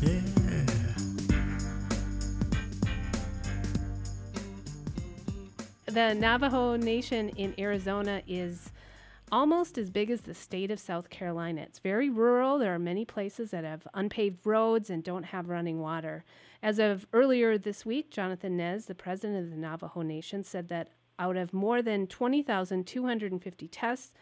Yeah. The Navajo Nation in Arizona is almost as big as the state of South Carolina. It's very rural. There are many places that have unpaved roads and don't have running water. As of earlier this week, Jonathan Nez, the president of the Navajo Nation, said that out of more than 20,250 tests,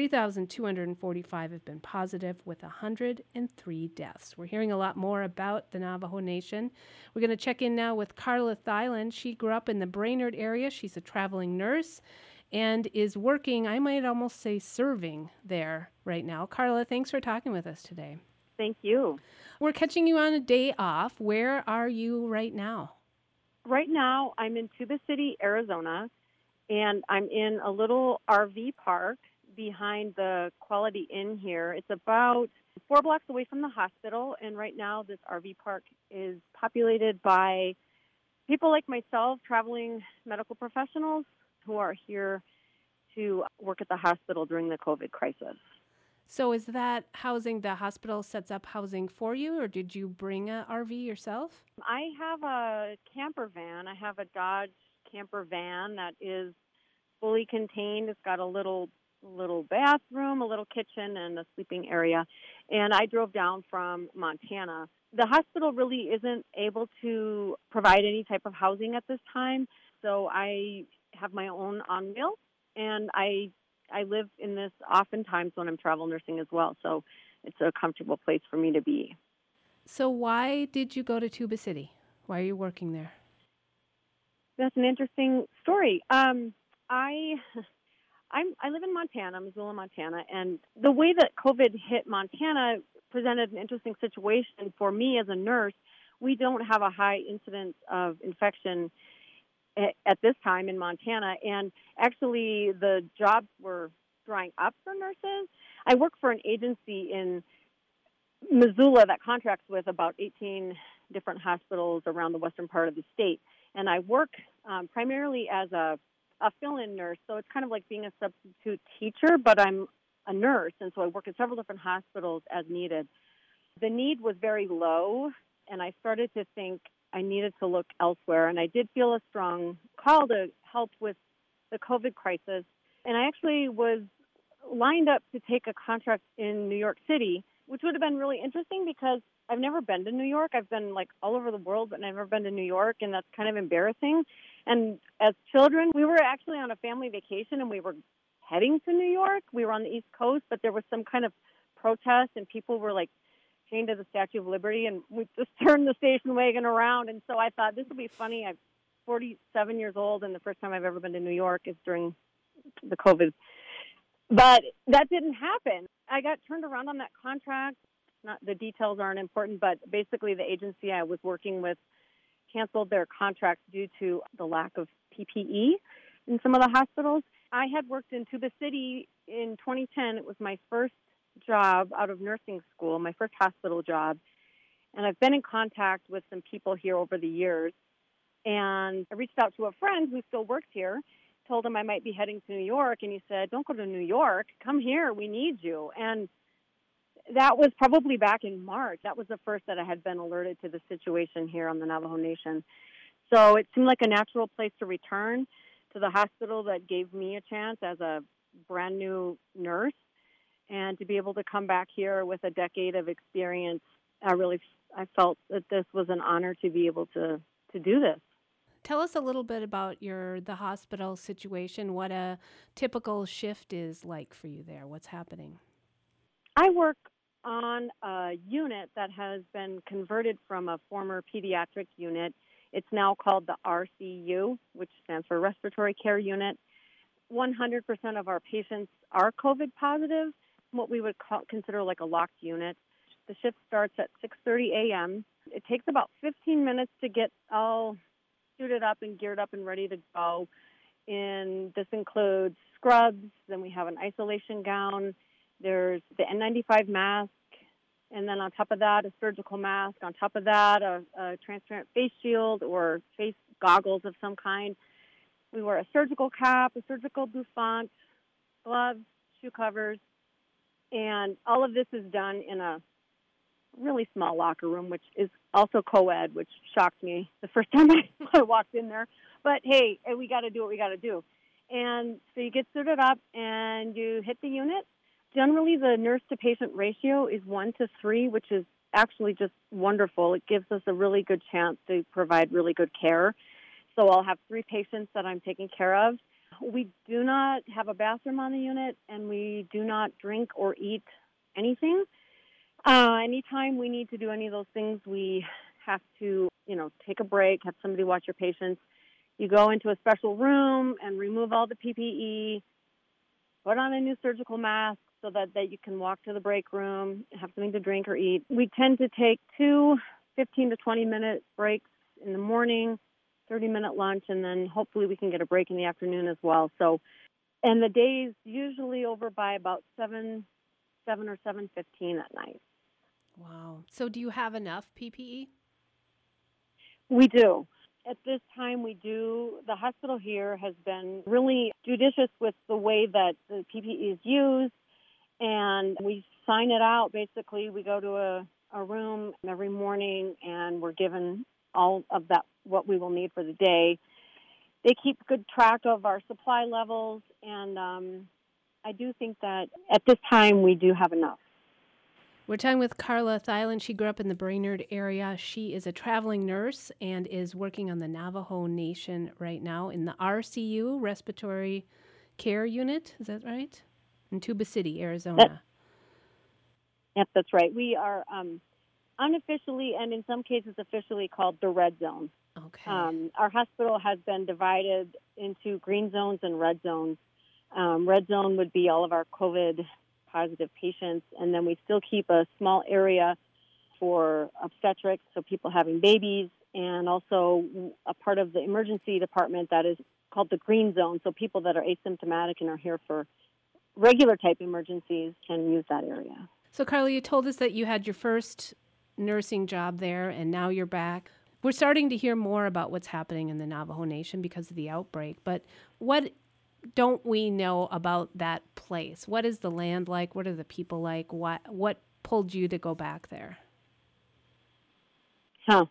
3,245 have been positive, with 103 deaths. We're hearing a lot more about the Navajo Nation. We're going to check in now with Carla Thyland. She grew up in the Brainerd area. She's a traveling nurse and is working, I might almost say serving there right now. Carla, thanks for talking with us today. Thank you. We're catching you on a day off. Where are you right now? Right now, I'm in Tuba City, Arizona, and I'm in a little RV park behind the Quality Inn here. It's about 4 blocks away from the hospital, and right now this RV park is populated by people like myself, traveling medical professionals who are here to work at the hospital during the COVID crisis. So is that housing, the hospital sets up housing for you, or did you bring a RV yourself? I have a camper van. I have a Dodge camper van that is fully contained. It's got a little bathroom, a little kitchen, and a sleeping area. And I drove down from Montana. The hospital really isn't able to provide any type of housing at this time, so I have my own on wheel, and I live in this oftentimes when I'm travel nursing as well, so it's a comfortable place for me to be. So why did you go to Tuba City? Why are you working there? That's an interesting story. I live in Montana, Missoula, Montana, and the way that COVID hit Montana presented an interesting situation for me as a nurse. We don't have a high incidence of infection at this time in Montana, and actually the jobs were drying up for nurses. I work for an agency in Missoula that contracts with about 18 different hospitals around the western part of the state, and I work primarily as a fill-in nurse, so it's kind of like being a substitute teacher, but I'm a nurse, and so I work at several different hospitals as needed. The need was very low, and I started to think I needed to look elsewhere, and I did feel a strong call to help with the COVID crisis, and I actually was lined up to take a contract in New York City, which would have been really interesting because I've never been to New York. I've been like all over the world, but never been to New York, and that's kind of embarrassing. And as children, we were actually on a family vacation, and we were heading to New York. We were on the East Coast, but there was some kind of protest, and people were like chained to the Statue of Liberty, and we just turned the station wagon around. And so I thought, this will be funny. I'm 47 years old, and the first time I've ever been to New York is during the COVID. But that didn't happen. I got turned around on that contract. The details aren't important, but basically the agency I was working with canceled their contracts due to the lack of PPE in some of the hospitals. I had worked in Tuba City in 2010. It was my first job out of nursing school, my first hospital job. And I've been in contact with some people here over the years. And I reached out to a friend who still works here, told him I might be heading to New York, and he said, "Don't go to New York. Come here. We need you." And that was probably back in March. That was the first that I had been alerted to the situation here on the Navajo Nation. So it seemed like a natural place to return to the hospital that gave me a chance as a brand new nurse, and to be able to come back here with a decade of experience. I felt that this was an honor to be able to do this. Tell us a little bit about the hospital situation, what a typical shift is like for you there. What's happening? I work on a unit that has been converted from a former pediatric unit. It's now called the RCU, which stands for Respiratory Care Unit. 100% of our patients are COVID positive, what we would consider like a locked unit. The shift starts at 6:30 a.m. It takes about 15 minutes to get all suited up and geared up and ready to go. And this includes scrubs, then we have an isolation gown, there's the N95 mask, and then on top of that, a surgical mask. On top of that, a transparent face shield or face goggles of some kind. We wear a surgical cap, a surgical bouffant, gloves, shoe covers, and all of this is done in a really small locker room, which is also co-ed, which shocked me the first time I walked in there. But hey, we got to do what we got to do. And so you get suited up and you hit the unit. Generally, the nurse-to-patient ratio is 1-3, which is actually just wonderful. It gives us a really good chance to provide really good care. So I'll have 3 patients that I'm taking care of. We do not have a bathroom on the unit, and we do not drink or eat anything. Anytime we need to do any of those things, we have to, take a break, have somebody watch your patients. You go into a special room and remove all the PPE, put on a new surgical mask so that you can walk to the break room, have something to drink or eat. We tend to take 2 15 to 20-minute breaks in the morning, 30-minute lunch, and then hopefully we can get a break in the afternoon as well. So, and the day's usually over by about 7 or 7:15 at night. Wow. So do you have enough PPE? We do. At this time, we do. The hospital here has been really judicious with the way that the PPE is used, and we sign it out. Basically, we go to a room every morning, and we're given all of that, what we will need for the day. They keep good track of our supply levels, and I do think that at this time we do have enough. We're talking with Carla Thyland. She grew up in the Brainerd area. She is a traveling nurse and is working on the Navajo Nation right now in the RCU, Respiratory Care Unit. Is that right? In Tuba City, Arizona. Yep, that's right. We are unofficially and in some cases officially called the Red Zone. Okay. Our hospital has been divided into green zones and red zones. Red zone would be all of our COVID-positive patients, and then we still keep a small area for obstetrics, so people having babies, and also a part of the emergency department that is called the green zone, so people that are asymptomatic and are here for regular type emergencies can use that area. So, Carla, you told us that you had your first nursing job there, and now you're back. We're starting to hear more about what's happening in the Navajo Nation because of the outbreak, but what don't we know about that place? What is the land like? What are the people like? What pulled you to go back there? Huh.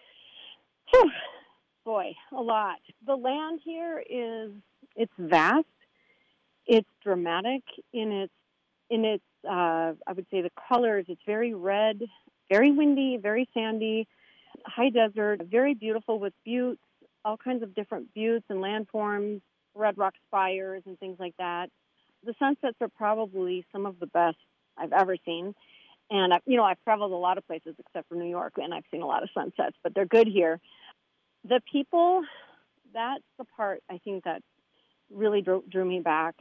Whew. Boy, a lot. The land here it's vast. It's dramatic in its I would say the colors. It's very red, very windy, very sandy, high desert, very beautiful with buttes, all kinds of different buttes and landforms, red rock spires and things like that. The sunsets are probably some of the best I've ever seen. And I've traveled a lot of places except for New York, and I've seen a lot of sunsets, but they're good here. The people, that's the part I think that really drew me back.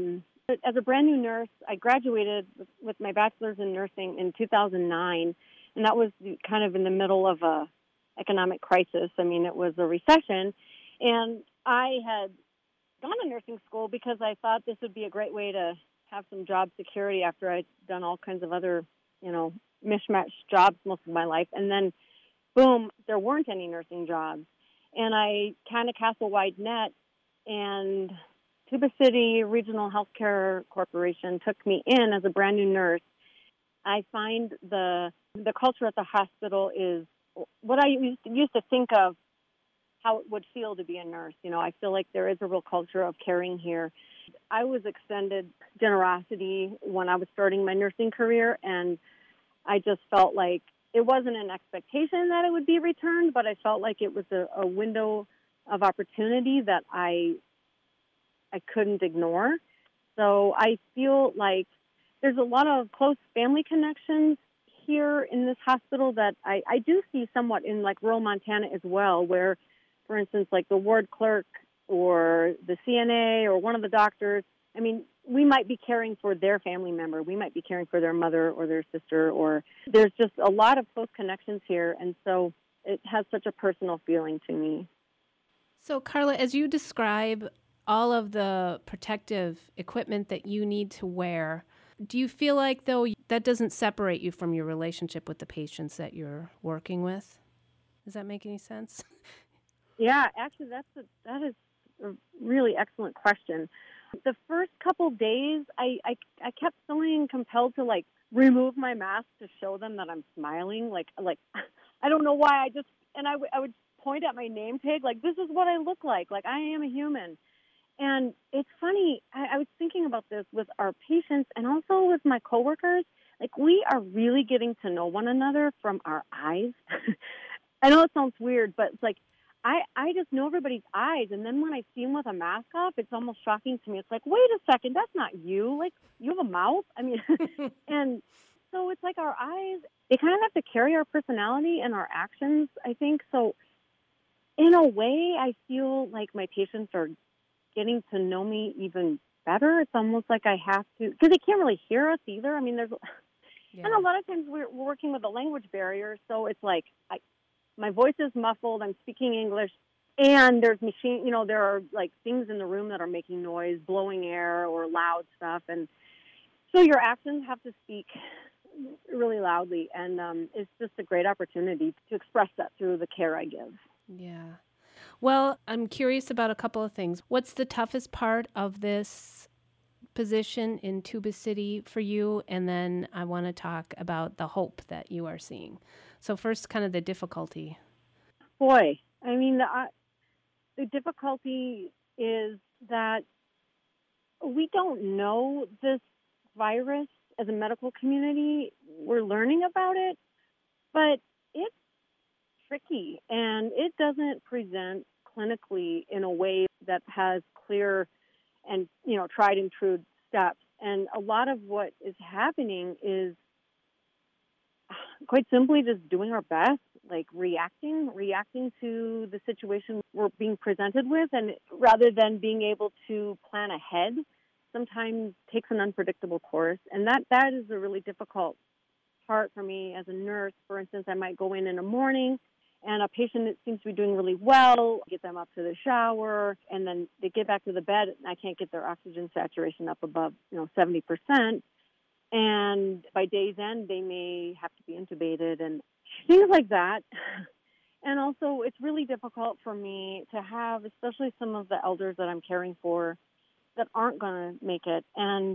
As a brand new nurse, I graduated with my bachelor's in nursing in 2009, and that was kind of in the middle of a economic crisis. I mean, it was a recession, and I had gone to nursing school because I thought this would be a great way to have some job security after I'd done all kinds of other, mishmash jobs most of my life. And then, boom, there weren't any nursing jobs. And I kind of cast a wide net, and Tuba City Regional Healthcare Corporation took me in as a brand new nurse. I find the culture at the hospital is what I used to think of how it would feel to be a nurse. I feel like there is a real culture of caring here. I was extended generosity when I was starting my nursing career, and I just felt like it wasn't an expectation that it would be returned, but I felt like it was a window of opportunity that I couldn't ignore. So I feel like there's a lot of close family connections here in this hospital that I do see somewhat in like rural Montana as well, where, for instance, like the ward clerk or the CNA or one of the doctors, I mean, we might be caring for their family member. We might be caring for their mother or their sister, or there's just a lot of close connections here. And so it has such a personal feeling to me. So, Carla, as you describe all of the protective equipment that you need to wear, do you feel like, though, that doesn't separate you from your relationship with the patients that you're working with? Does that make any sense? Yeah, actually, that is a really excellent question. The first couple days, I kept feeling compelled to like remove my mask to show them that I'm smiling. Like I don't know why. I would point at my name tag like, this is what I look like. Like, I am a human. And it's funny, I was thinking about this with our patients and also with my coworkers. Like, we are really getting to know one another from our eyes. I know it sounds weird, but it's like, I just know everybody's eyes. And then when I see them with a mask off, it's almost shocking to me. It's like, wait a second, that's not you. Like, you have a mouth? I mean, and so it's like our eyes, they kind of have to carry our personality and our actions, I think. So in a way, I feel like my patients are getting to know me even better. It's almost like I have to, because they can't really hear us either. I mean, Yeah. and a lot of times we're working with a language barrier, so it's like my voice is muffled, I'm speaking English, and there's there are like things in the room that are making noise, blowing air or loud stuff, and so your actions have to speak really loudly, and it's just a great opportunity to express that through the care I give. Yeah. Well, I'm curious about a couple of things. What's the toughest part of this position in Tuba City for you? And then I want to talk about the hope that you are seeing. So first, kind of the difficulty. Boy, I mean, the difficulty is that we don't know this virus as a medical community. We're learning about it, but it's tricky and it doesn't present clinically in a way that has clear and tried and true steps. And a lot of what is happening is quite simply just doing our best, like reacting to the situation we're being presented with, and rather than being able to plan ahead, sometimes takes an unpredictable course, and that is a really difficult part for me as a nurse. For instance, I might go in the morning and a patient that seems to be doing really well, get them up to the shower, and then they get back to the bed, and I can't get their oxygen saturation up above 70%. And by day's end, they may have to be intubated and things like that. And also, it's really difficult for me to have, especially some of the elders that I'm caring for that aren't going to make it. And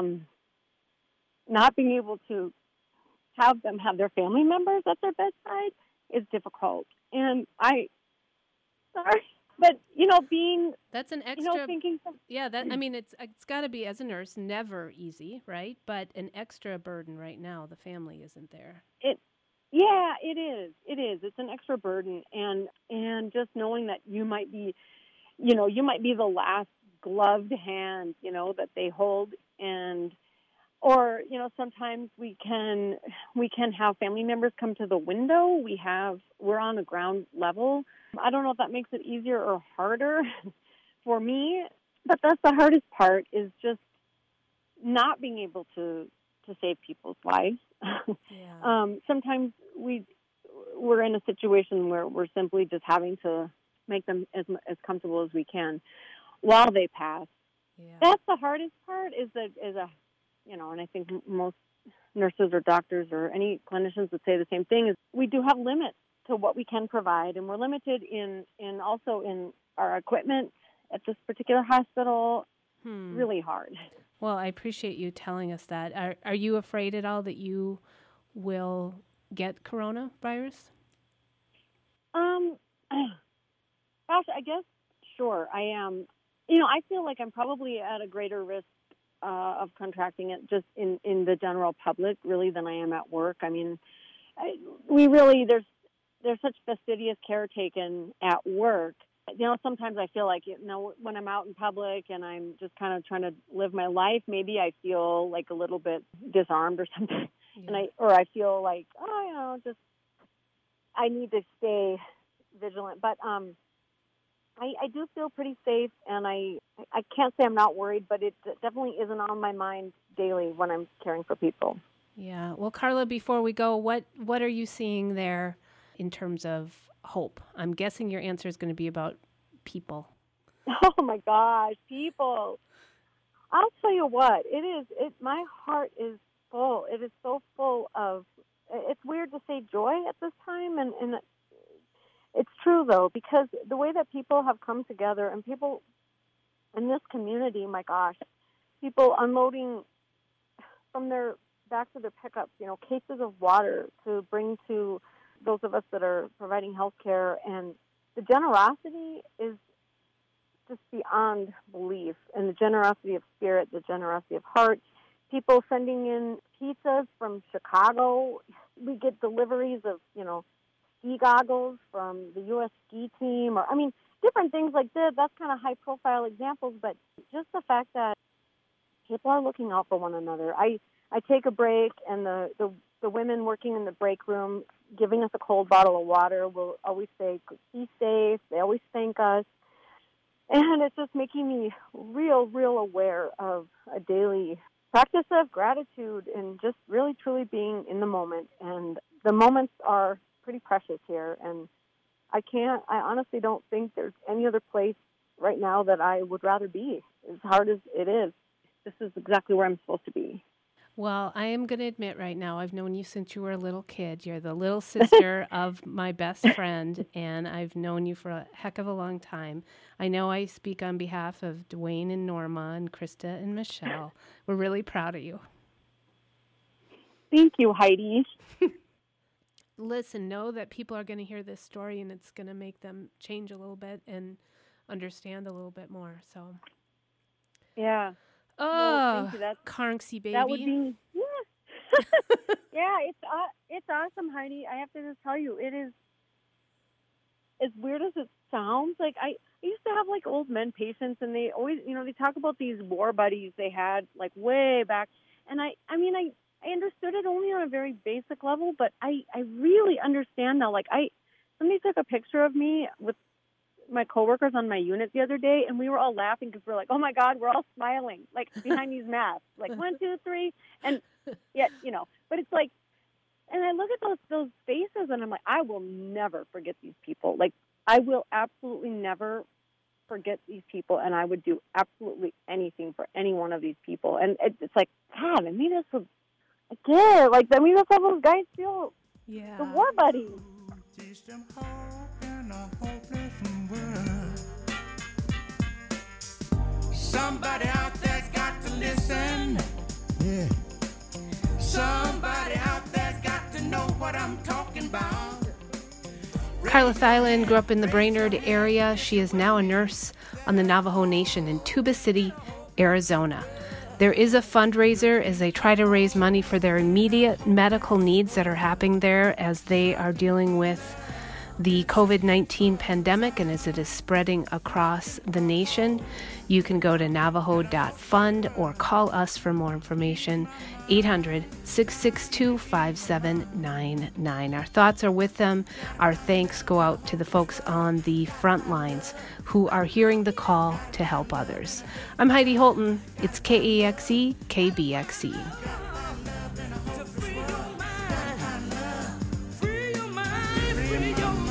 not being able to have them have their family members at their bedside is difficult. And but being that's an extra thinking I mean it's got to be, as a nurse, never easy, right? But an extra burden right now. The family isn't there. It is. It's an extra burden, and just knowing that you might be the last gloved hand that they hold, and or sometimes we can have family members come to the window. We're on the ground level. I don't know if that makes it easier or harder for me, but that's the hardest part, is just not being able to save people's lives. Yeah. Sometimes we're in a situation where we're simply just having to make them as comfortable as we can while they pass. Yeah. That's the hardest part, and I think most nurses or doctors or any clinicians would say the same thing, is we do have limits to what we can provide, and we're limited in our equipment at this particular hospital. Really hard. Well, I appreciate you telling us that. Are you afraid at all that you will get coronavirus? Gosh, I guess sure I am. I feel like I'm probably at a greater risk of contracting it just in the general public, really, than I am at work. I mean, there's such fastidious care taken at work. Sometimes I feel like, when I'm out in public and I'm just kind of trying to live my life, maybe I feel like a little bit disarmed or something. Yeah. And I feel like, just I need to stay vigilant. But I do feel pretty safe, and I can't say I'm not worried, but it definitely isn't on my mind daily when I'm caring for people. Yeah. Well, Carla, before we go, what are you seeing there in terms of hope? I'm guessing your answer is going to be about people. Oh my gosh, people. I'll tell you what, my heart is full. It is so full of, it's weird to say joy at this time, and it's true though, because the way that people have come together, and people in this community, my gosh, people unloading from their back to their pickups, cases of water to bring to those of us that are providing health care. And the generosity is just beyond belief. And the generosity of spirit, the generosity of heart. People sending in pizzas from Chicago. We get deliveries of, ski goggles from the U.S. ski team. Different things like this. That's kind of high-profile examples. But just the fact that people are looking out for one another. I take a break, and the women working in the break room giving us a cold bottle of water will always say, "Be safe." They always thank us. And it's just making me real aware of a daily practice of gratitude and just really, truly being in the moment. And the moments are pretty precious here. And I honestly don't think there's any other place right now that I would rather be, as hard as it is. This is exactly where I'm supposed to be. Well, I am going to admit right now, I've known you since you were a little kid. You're the little sister of my best friend, and I've known you for a heck of a long time. I know I speak on behalf of Dwayne and Norma and Krista and Michelle. We're really proud of you. Thank you, Heidi. Listen, know that people are going to hear this story, and it's going to make them change a little bit and understand a little bit more. So, yeah. Oh, thank you. Carnksy baby. That would be, yeah, it's awesome, Heidi. I have to just tell you, it is, as weird as it sounds, like I used to have like old men patients, and they always, they talk about these war buddies they had like way back. And I understood it only on a very basic level, but I really understand now. Like somebody took a picture of me with my coworkers on my unit the other day, and we were all laughing because we're like, "Oh my God, we're all smiling like behind these masks, like 1, 2, 3," and yet, But it's like, and I look at those faces, and I'm like, I will never forget these people. Like, I will absolutely never forget these people, and I would do absolutely anything for any one of these people. And it's like, God, I mean, that's what again. Like, I mean, that's how those guys feel. Yeah, the war buddies. Somebody out there's got to listen. Yeah. Somebody out there's got to know what I'm talking about. Carla Thyland grew up in the Brainerd area. She is now a nurse on the Navajo Nation in Tuba City, Arizona. There is a fundraiser as they try to raise money for their immediate medical needs that are happening there as they are dealing with the COVID-19 pandemic and as it is spreading across the nation. You can go to navajo.fund or call us for more information, 800-662-5799. Our thoughts are with them. Our thanks go out to the folks on the front lines who are hearing the call to help others. I'm Heidi Holton. It's KEXE, KBXE. Free your mind, free your